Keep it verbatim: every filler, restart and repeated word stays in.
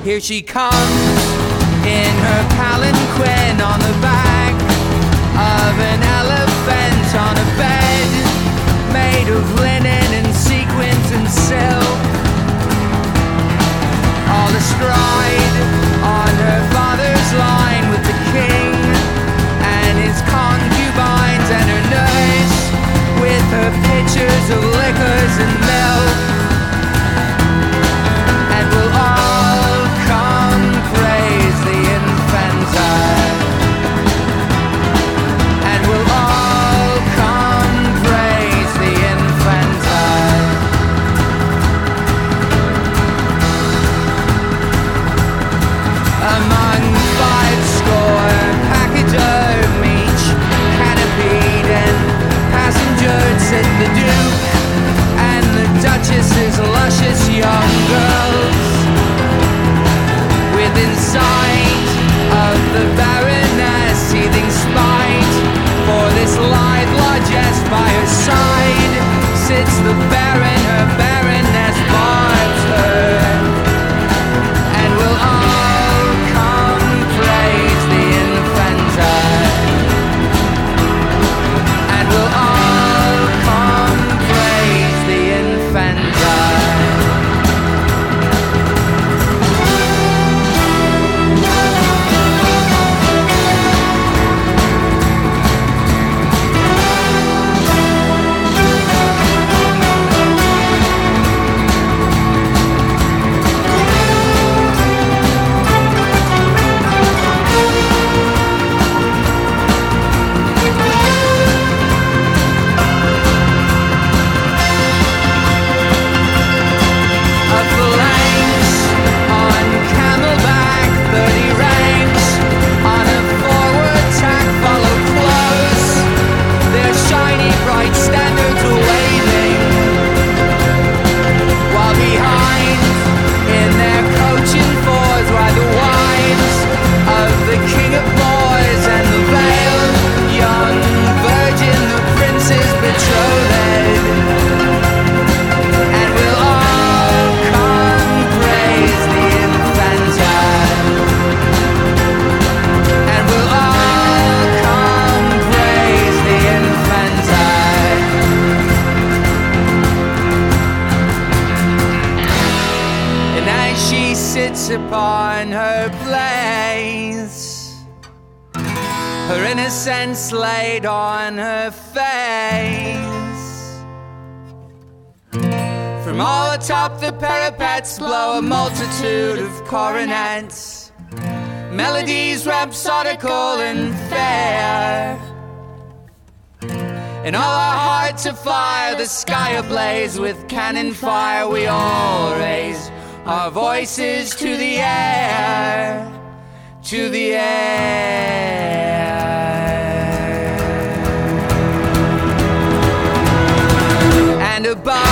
Here she comes in her palanquin on the back of an elephant on a bed made of linen and sequins and silk, all astride on her father's line with the king and his concubines and her nurse with her pitchers of liquors and milk. And we'll all come praise the infantile. And we'll all come praise the infantile. Among five score pachyderm each canopied and passengered sit the Duke and the Duchess's luscious young girls within sight of the Baroness, seething spite for this lithe largesse. By her side sits the Baron, her Baroness barbs her, and we'll all come praise the infantile. And we'll all come praise the infantile. Upon her place, her innocence laid on her face. From all atop the parapets blow a multitude of coronets, melodies rhapsodical and fair. In all our hearts afire, the sky ablaze with cannon fire, we all raise our voices to the air, to the air. And above